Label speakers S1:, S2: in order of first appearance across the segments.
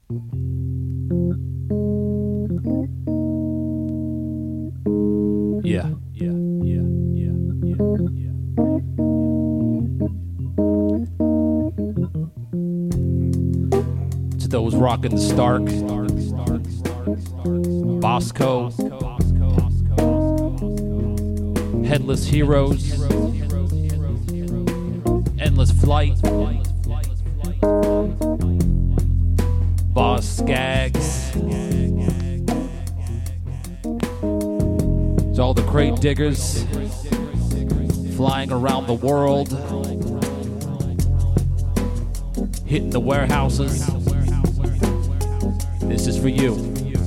S1: To those rocking the Stark, Bosco, Headless Heroes, Endless Flight, Boss Skaggs, to all the crate diggers flying around the world, hitting the warehouses. This is for you.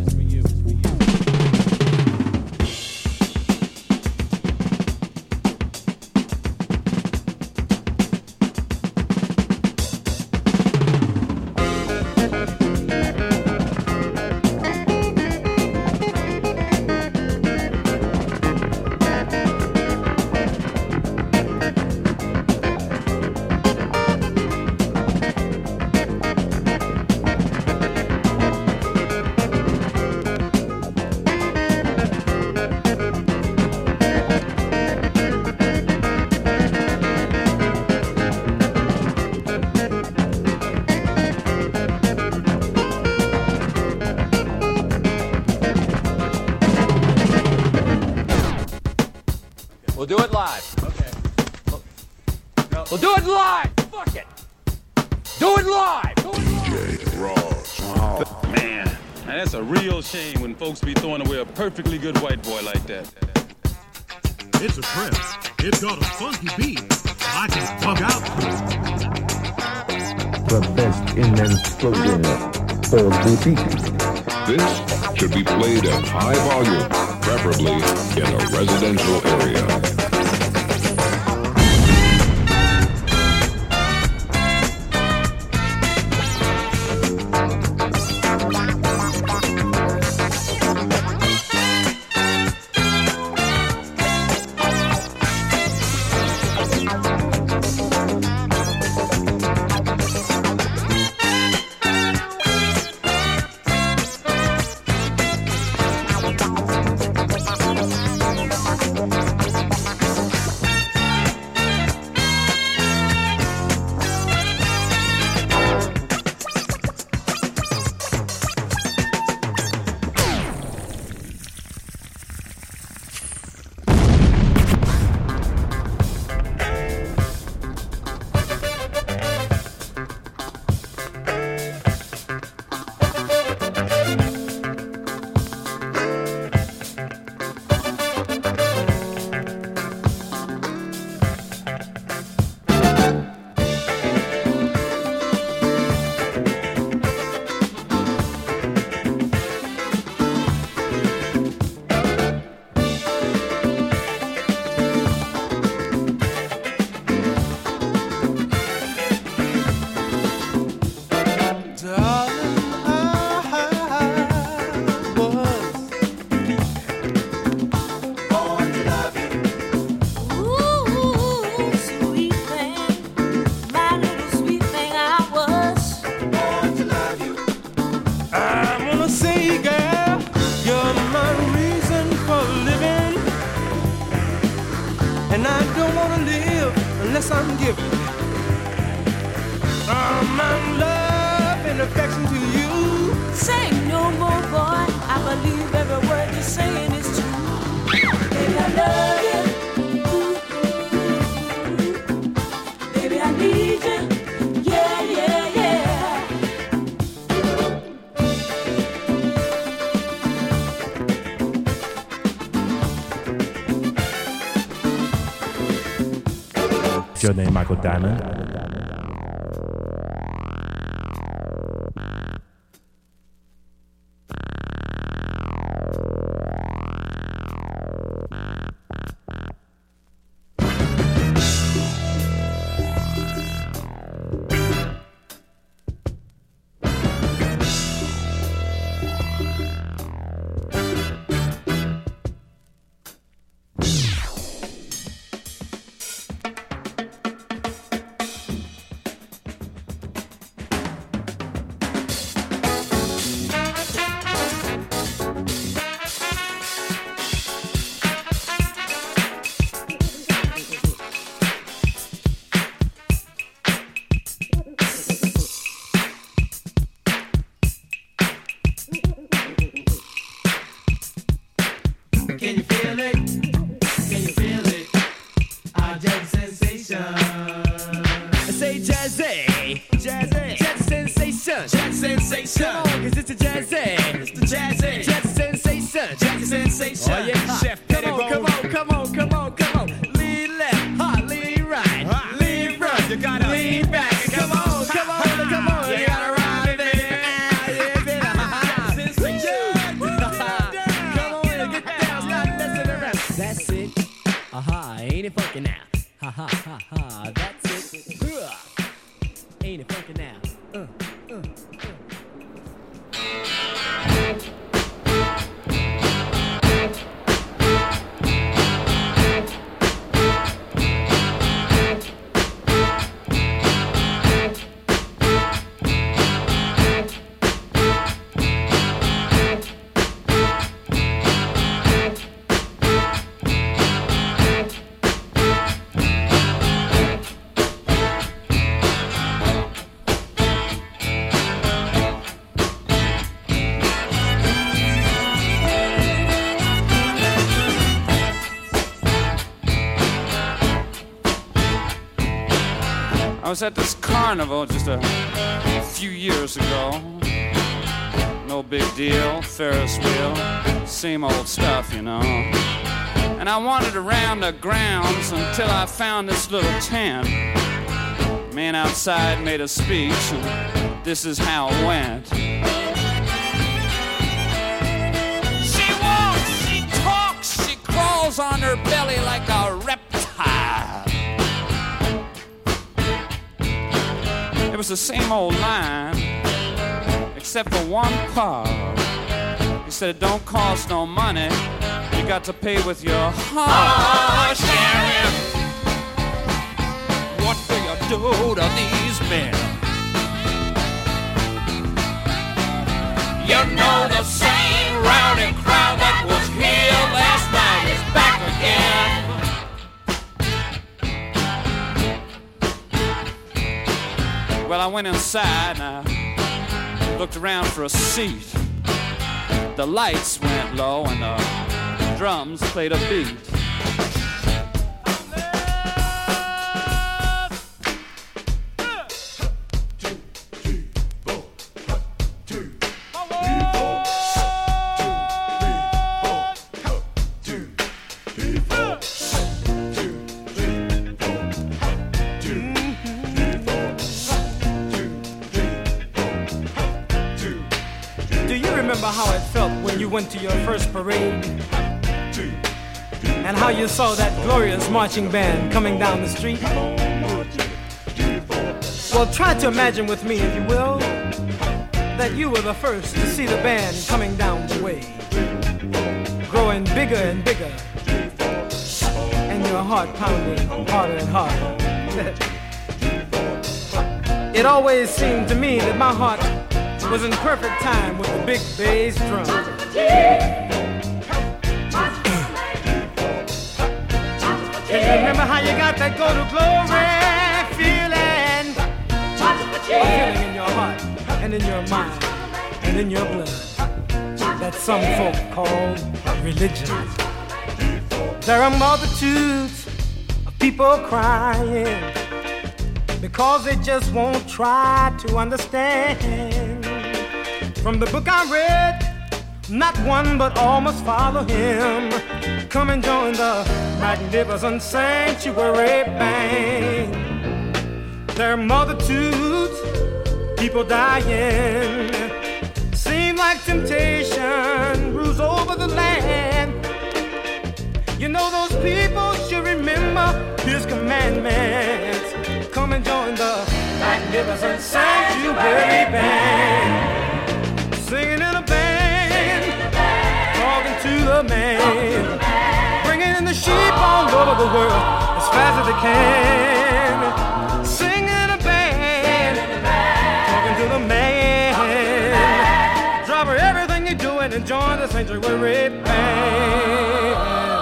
S2: We'll do it live. Okay. We'll do it live. Fuck it. Do it live.
S3: DJ Raj.
S4: Oh, man. Now that's a real shame when folks be throwing away a perfectly good white boy like that.
S5: It's a trip. It's got a funky beat. I can bug out.
S6: The best in exploding for boutique.
S3: This should be played at high volume, preferably in a residential area.
S7: I'm giving my love and affection to you.
S8: Say no more, boy. I believe every word you're saying is true. Baby, I love you. Baby, I need you. Yeah, yeah, yeah.
S9: What's your name, Michael Diamond?
S7: Jazz sensation. Come on, 'cause it's a jazz. It's the jazz. Jazz sensation. Jazz sensation. Oh yeah, Chef Pettibone. Come on. Lean left, hot, lean right, lean front. You gotta lean back. Come on. You gotta ride it. That's it. Aha, ain't it funky now? Ha ha ha ha, that's it. Ain't it funky now?
S10: I was at this carnival just a few years ago. No big deal, Ferris wheel, same old stuff, you know. And I wandered around the grounds until I found this little tent. Man outside made a speech, and this is how it went. She walks, she talks, she crawls on her belly like a reptile. It was the same old line, except for one part. He said it don't cost no money, you got to pay with your heart. Oh, Sheriff, what do you do to these men? You know the same rowdy crowd that was here last night is back again. Well, I went inside and I looked around for a seat. The lights went low and the drums played a beat.
S11: How it felt when you went to your first parade, and how you saw that glorious marching band coming down the street. Well, try to imagine with me, if you will, that you were the first to see the band coming down the way, growing bigger and bigger, and your heart pounding harder and harder. It always seemed to me that my heart was in perfect time with the big bass drum. Can you remember how you got that go to glory feeling? A feeling in your heart and in your mind and in your blood that some folk call religion. There are multitudes of people crying because they just won't try to understand. From the book I read, not one but all must follow him. Come and join the magnificent sanctuary band. There are multitudes, people dying. Seem like temptation rules over the land. You know those people should remember his commandments. Come and join the magnificent sanctuary band. Singing in a band, talking to the man, bringing in the sheep all over the world as fast as they can. Singing in a band, talking to the man, drop everything you're doing and join the sanctuary band.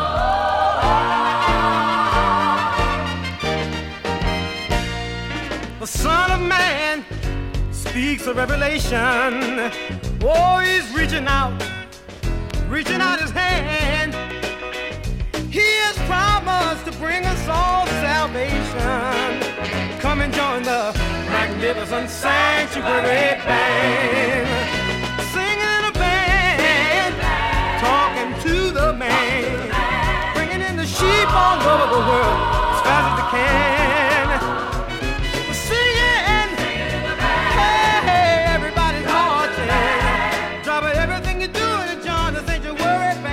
S11: The Son of Man speaks of revelation. Oh, he's reaching out his hand. He has promised to bring us all salvation. Come and join the magnificent sanctuary band. Singing in a band, talking to the man, bringing in the sheep all over the world as fast as they can. Singing, hey, everybody's marching. Drop everything you do and join the sanctuary band.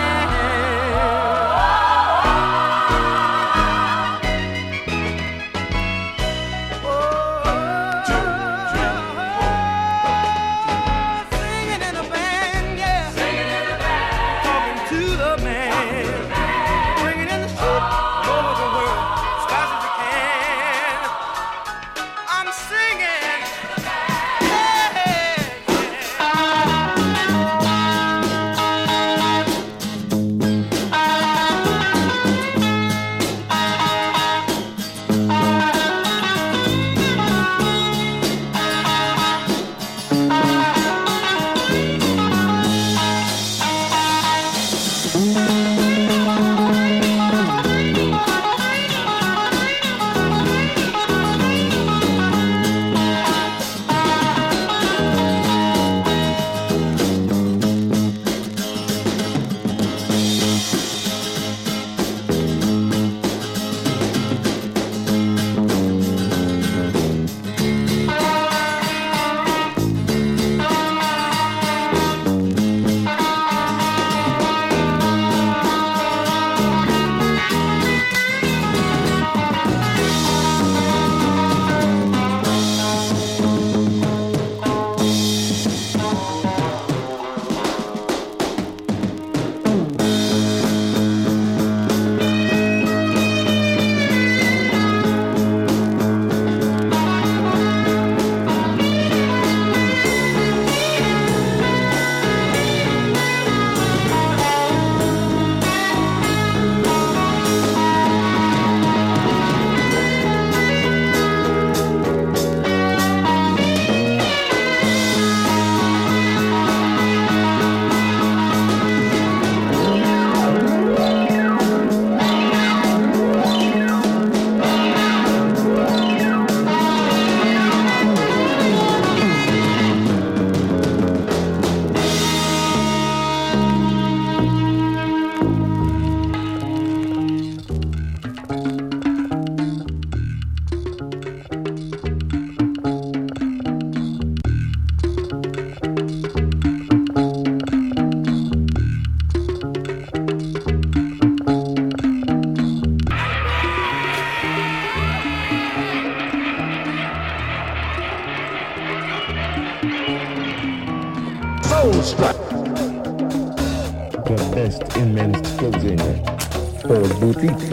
S6: The best in men's clothing. Paul Boutique.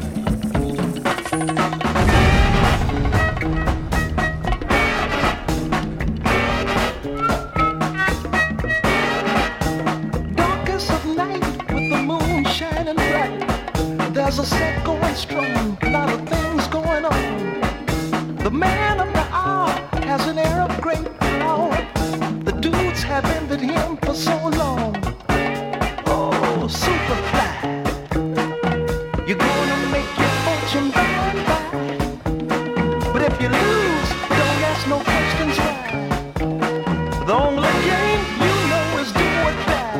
S12: Darkest of night with the moon shining bright. There's a set going strong, a lot of things going on. The man of the hour has an air of great power. The dudes have envied him for so long. Oh, Superfly, you're gonna make your fortune by and by. But if you lose, don't ask no questions why. The only game you know is do or die.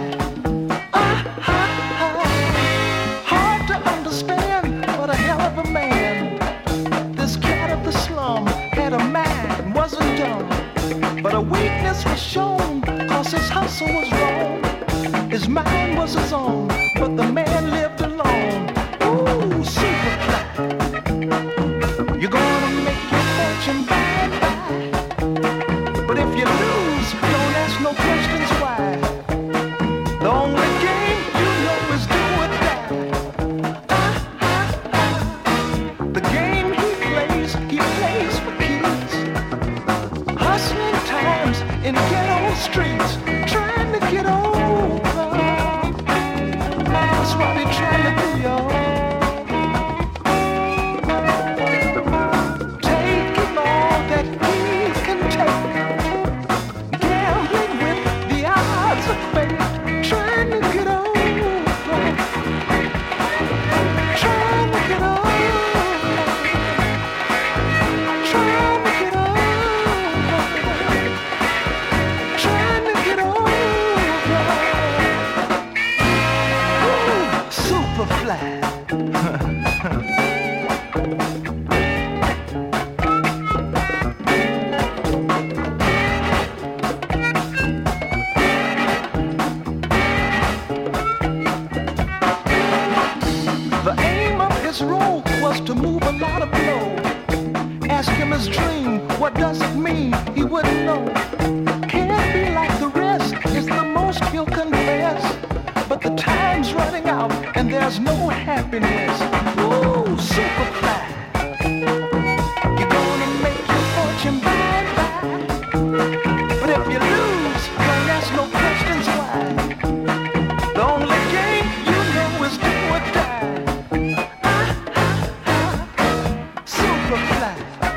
S12: Hard to understand, but a hell of a man. This cat of the slum had a mind, wasn't dumb. But a weakness was shown, cause his hustle was wrong. His mind was his own, but the man lived alone. Ooh, Superfly, you're gonna make your fortune by and by. But if you lose, don't ask no questions why. The only game you know is do or die. The game he plays for keys. Hustling times in ghetto streets, trying to get over. That's what they're trying to do, y'all. Taking all that he can take, gambling with the odds of fate, trying to get over. his dream. What does it mean? He wouldn't know. Can't be like the rest, is the most he'll confess. But the time's running out and there's no happiness. Ooh, Superfly, you're gonna make your fortune by and by. But if you lose, don't ask no questions why. The only game you know is do or die. Superfly.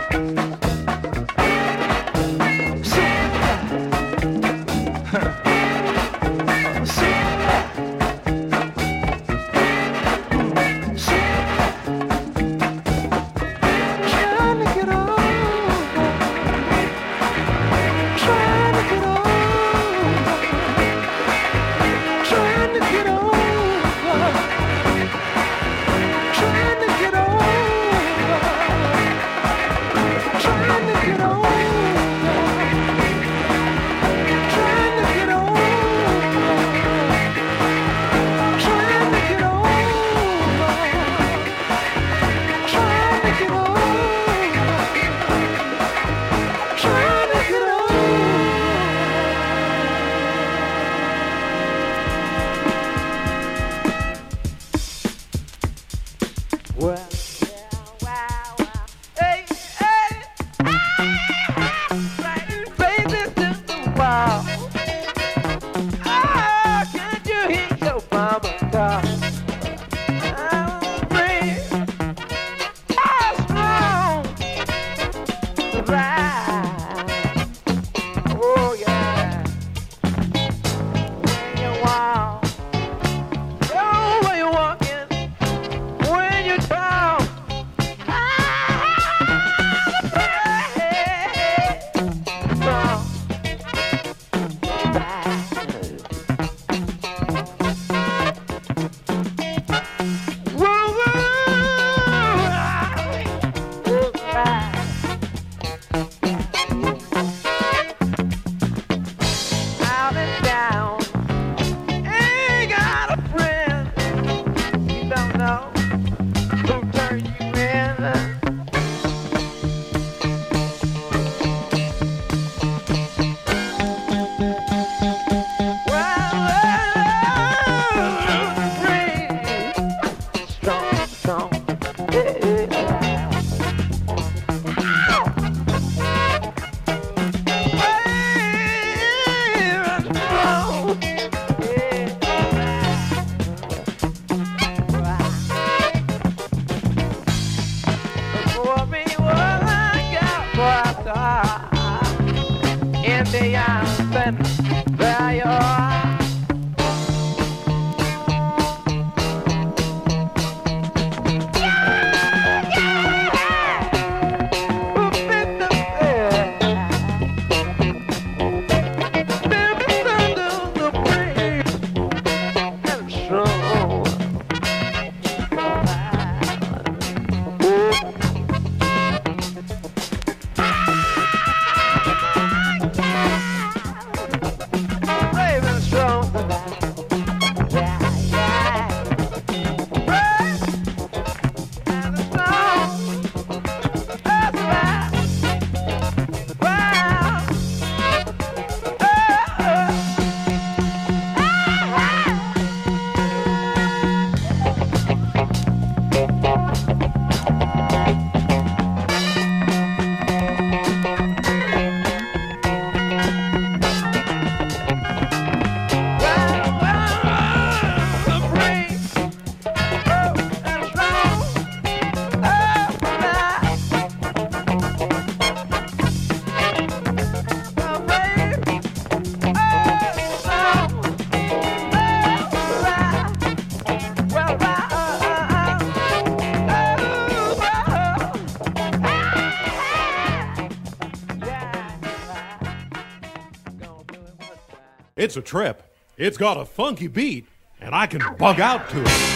S5: It's a trip. It's got a funky beat, and I can bug out to it.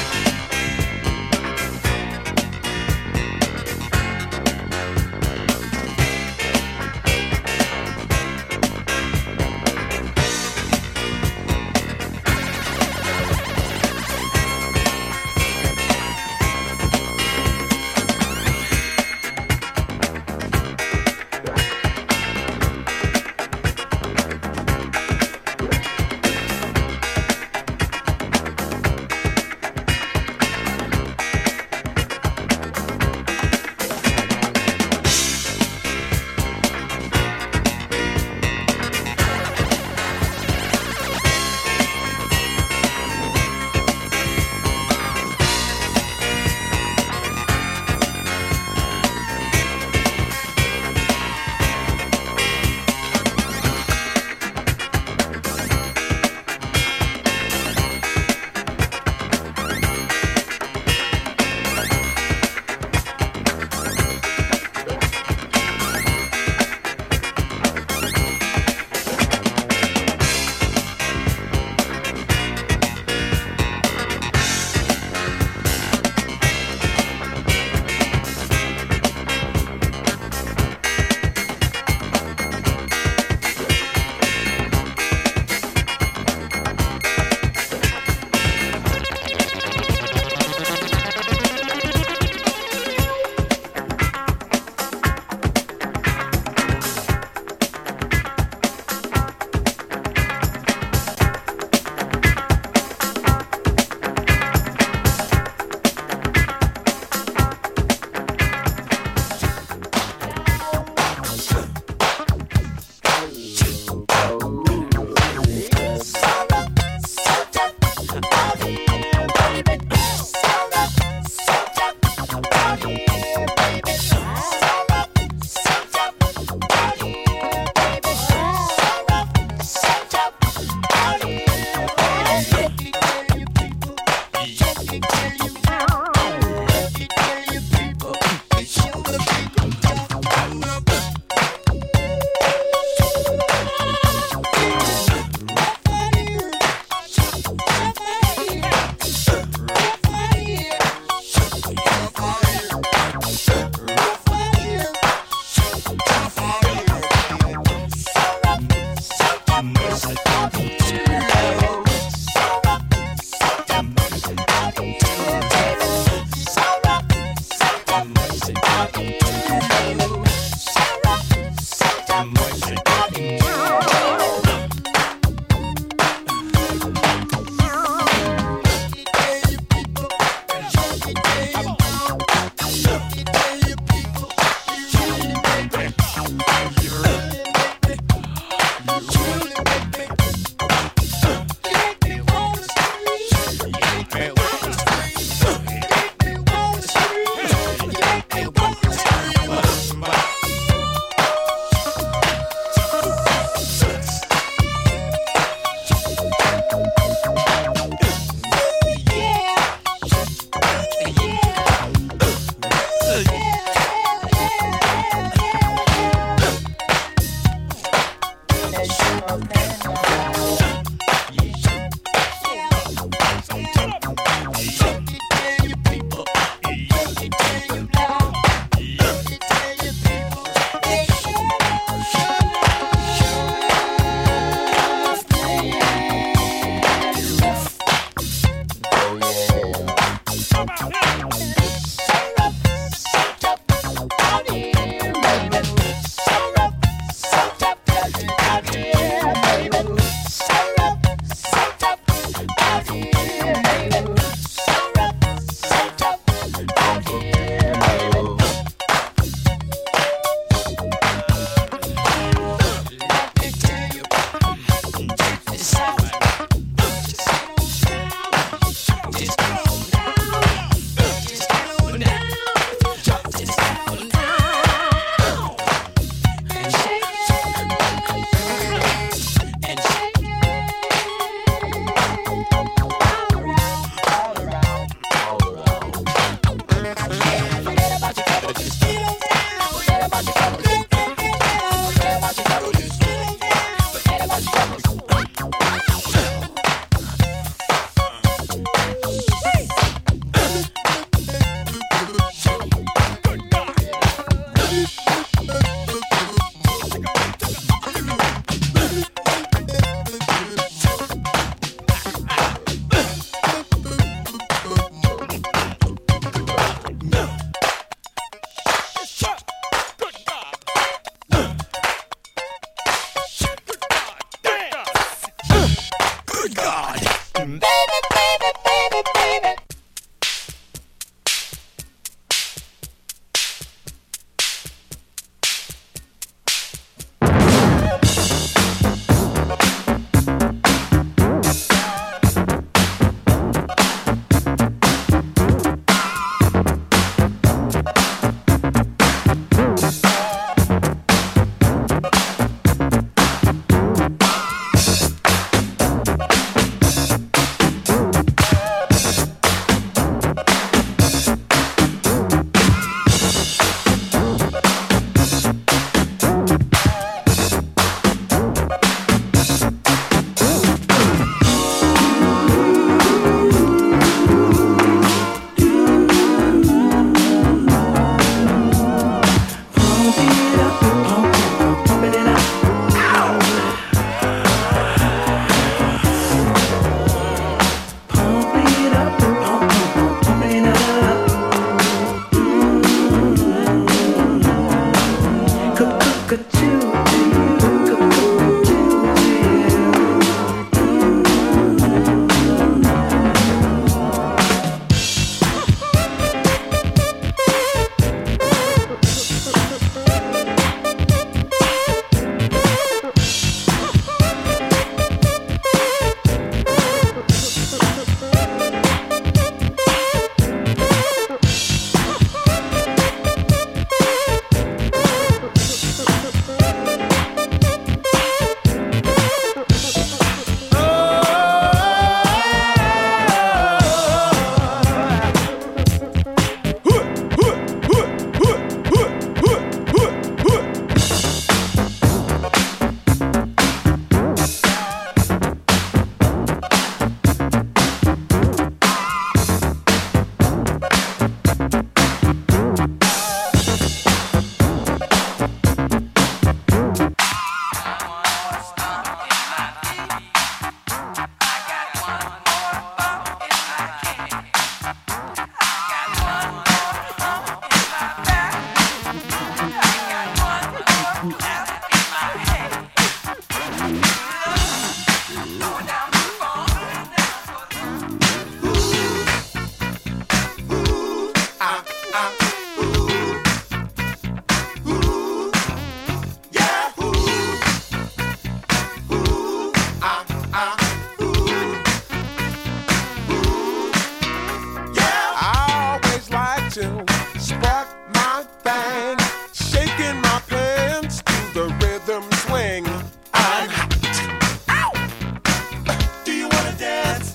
S13: I always like to spark my thing, shaking my pants to the rhythm swing. I'm hot. Ow! Do you wanna dance?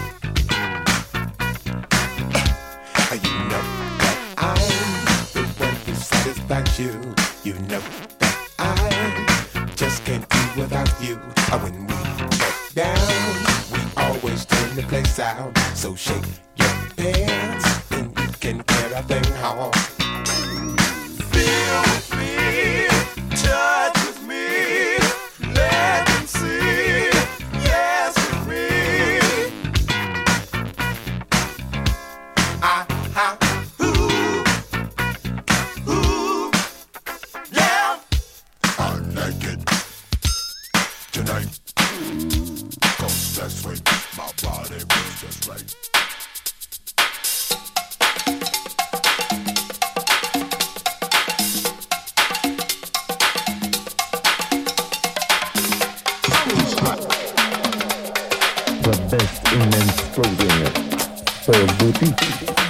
S13: You know that I'm the one who satisfies you. You know that I just can't do without you. When we get down, we always turn the place out. So shake your pants and you can get a thing home. Feel with me, touch with me, let them see, yes with me. Yeah. I like it tonight, 'cause that's when my body feels just right.
S6: The best in men's clothing. Paul Boutique.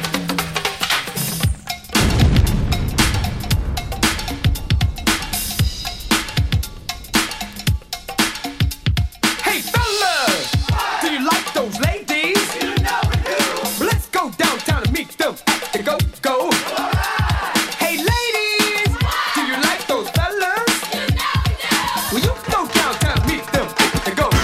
S7: Hey fellas, do you like those ladies? You know we do. Well, let's go downtown and meet them at the go-go. Hey ladies, do you like those fellas? You know we do. Well, you go downtown and meet them at the go-go.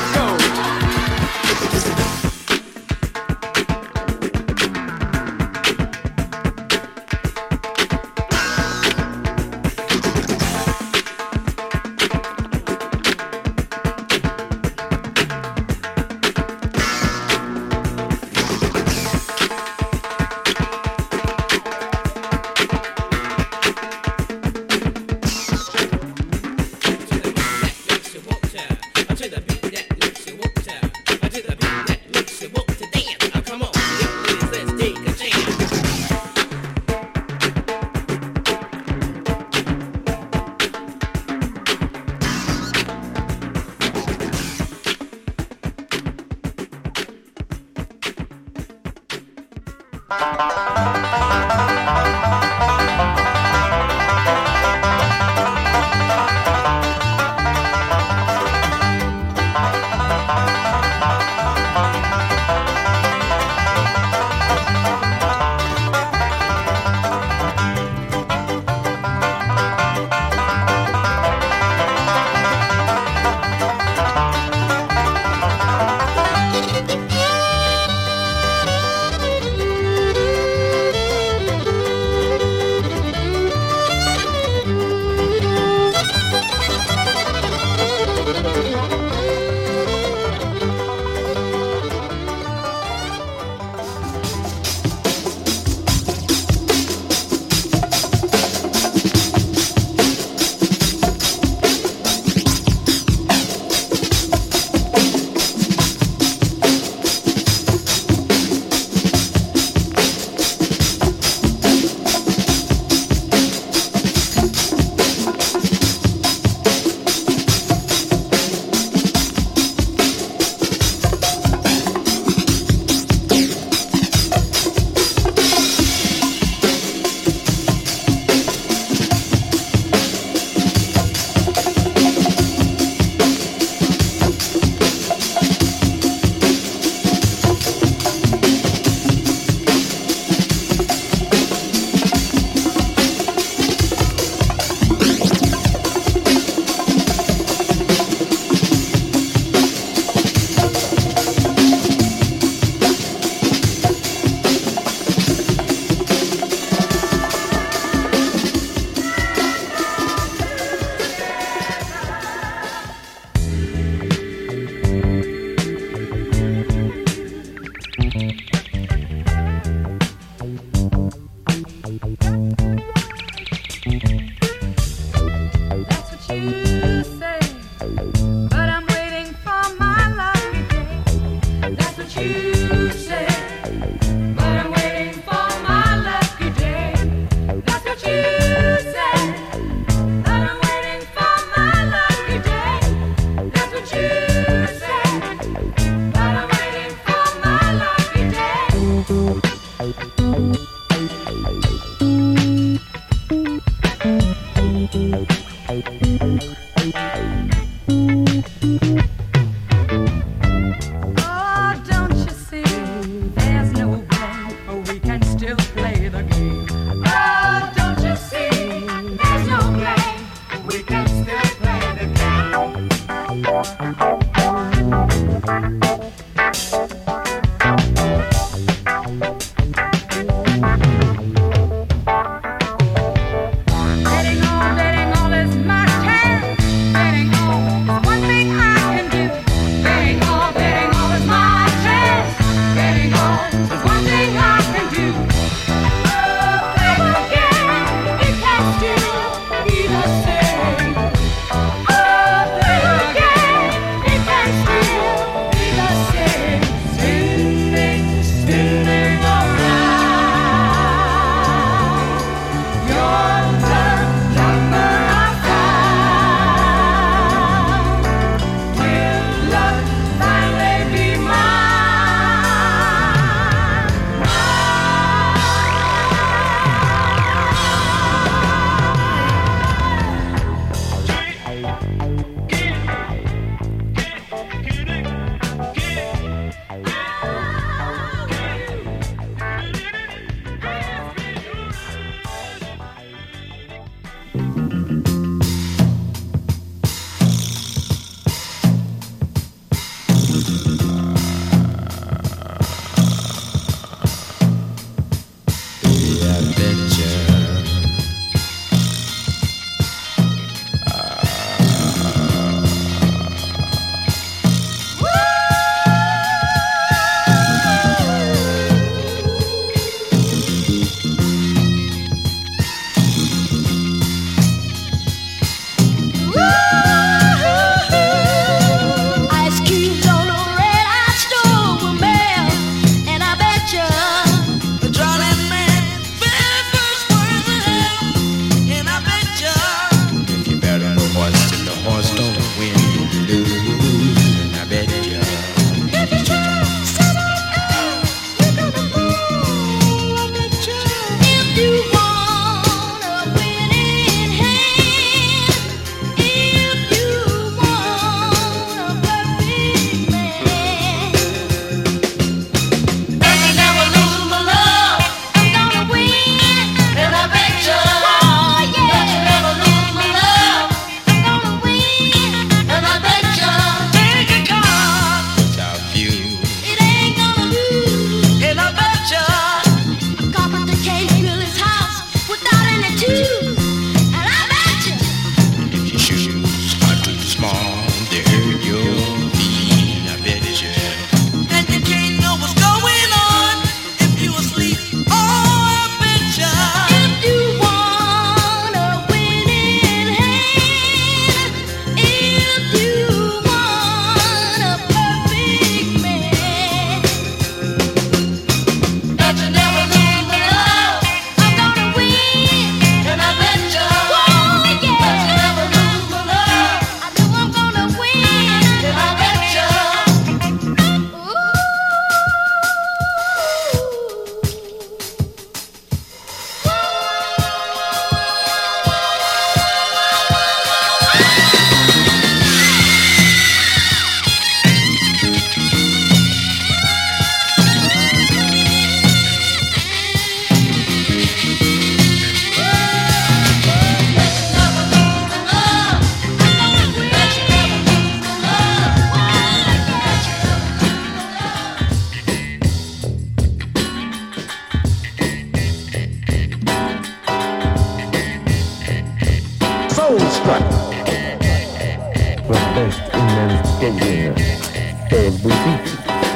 S6: Paul's Boutique.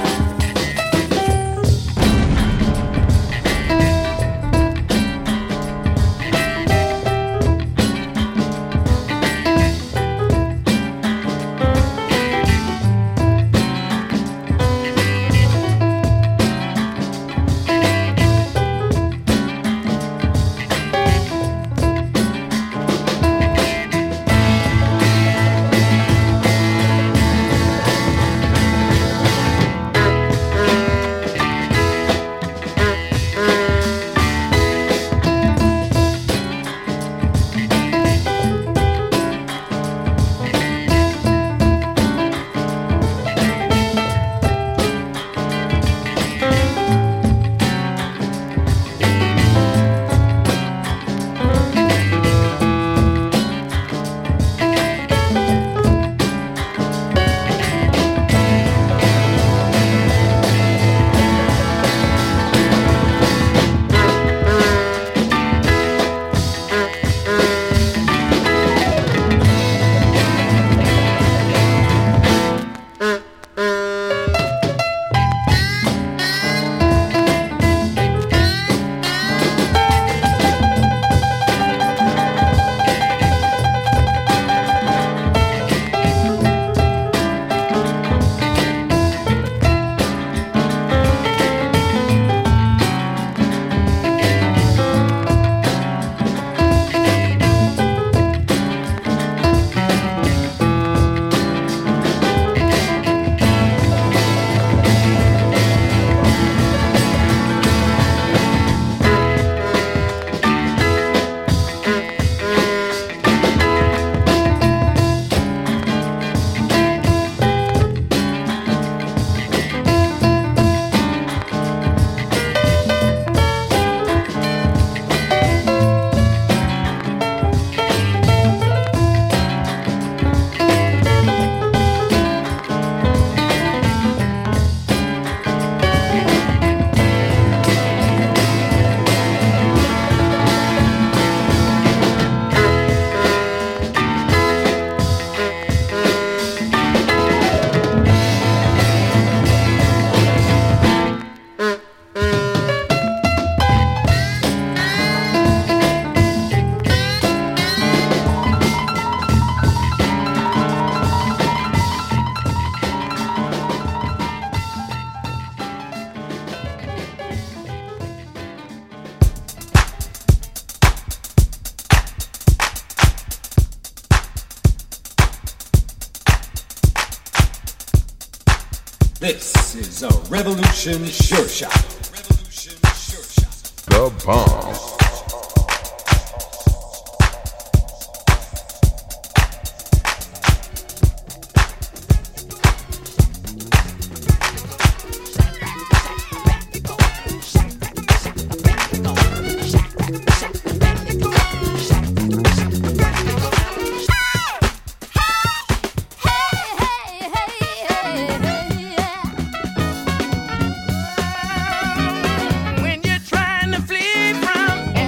S14: This is a Revolution Sure Shot.
S3: The Bomb.
S7: When you're trying to flee from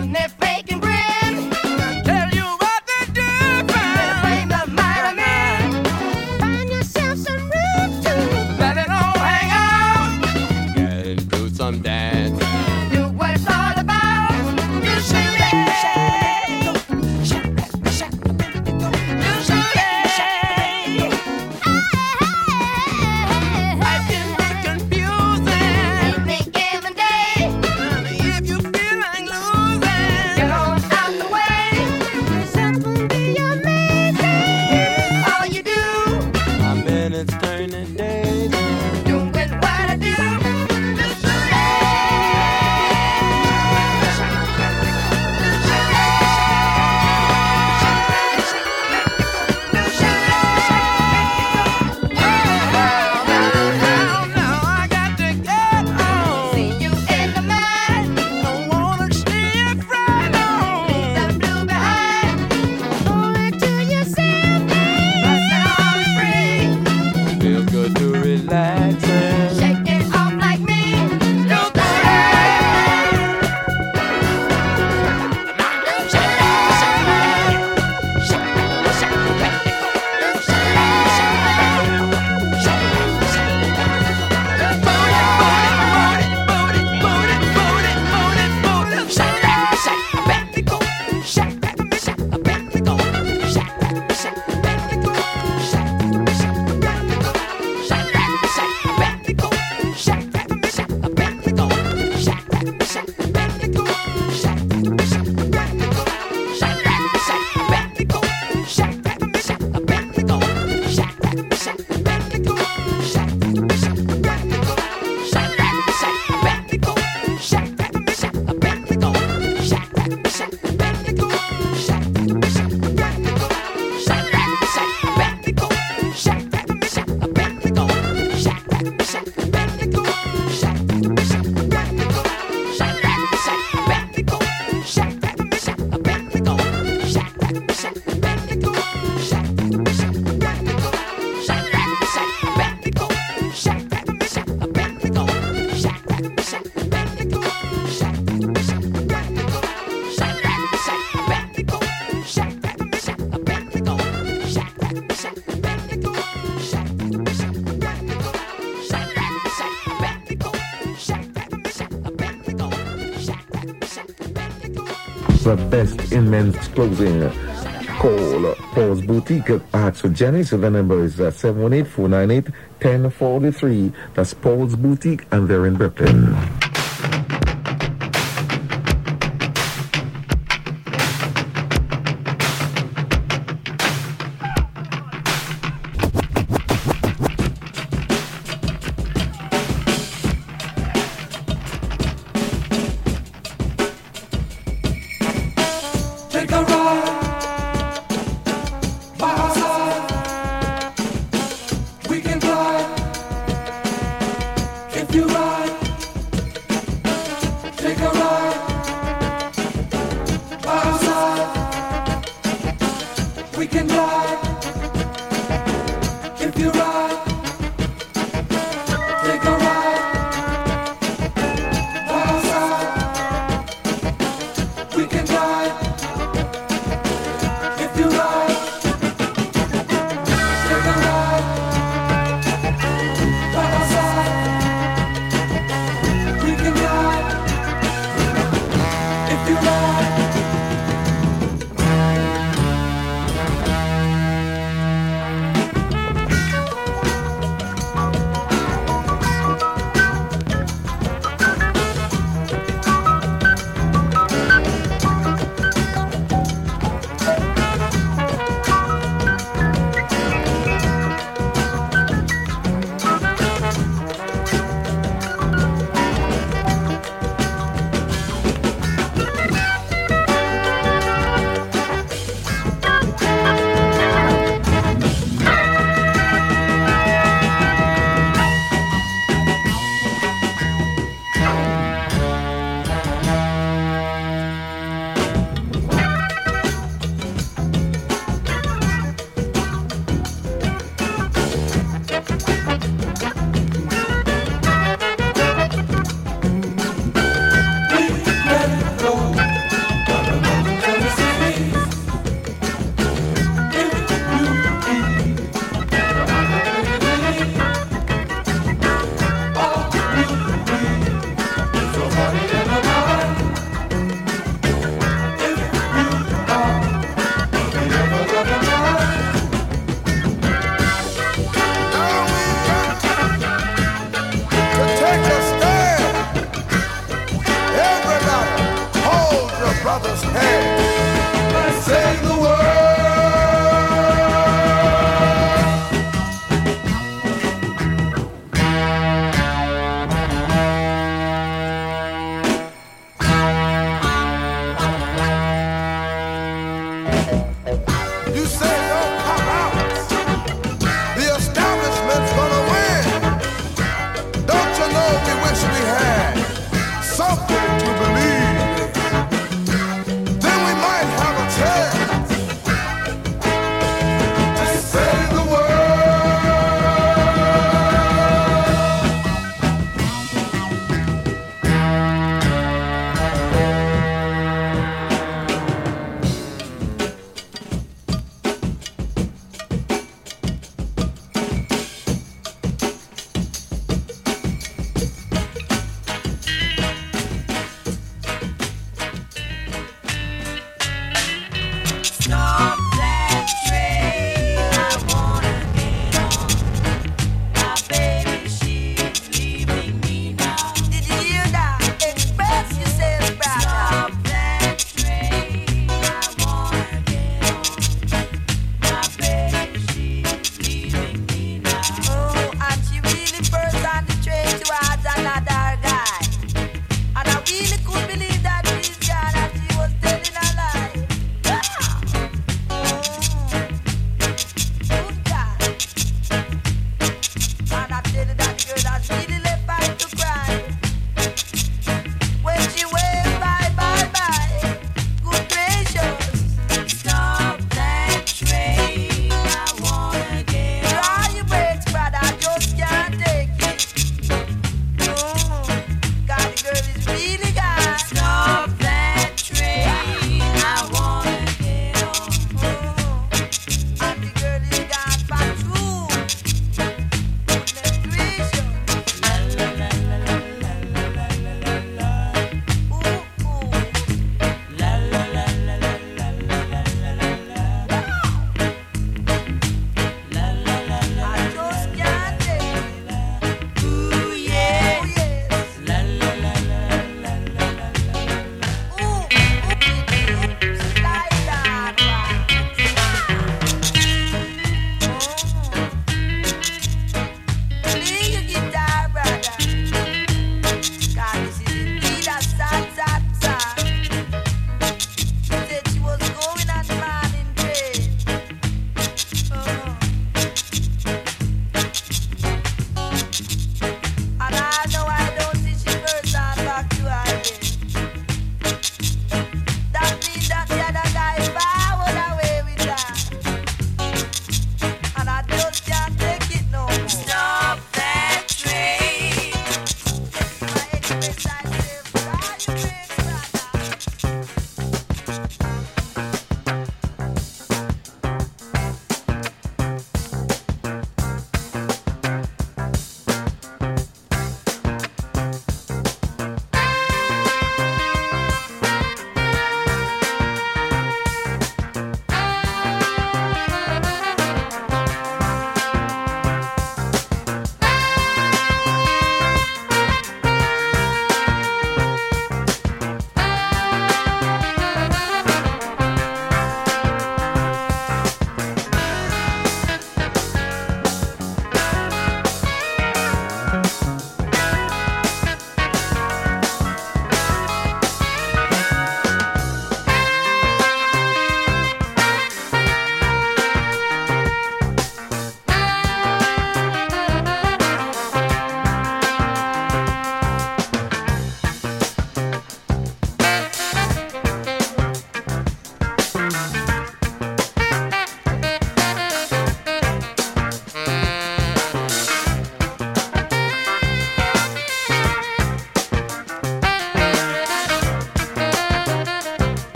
S6: the best in men's clothing. Call Paul's Boutique. Ask for Jenny. So the number is 718-498-1043. That's Paul's Boutique, and they're in Brooklyn.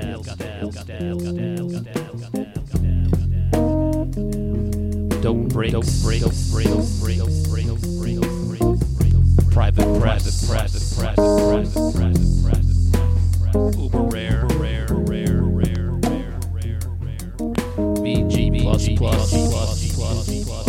S1: Dope breaks. Private press. Uber rare. BG plus.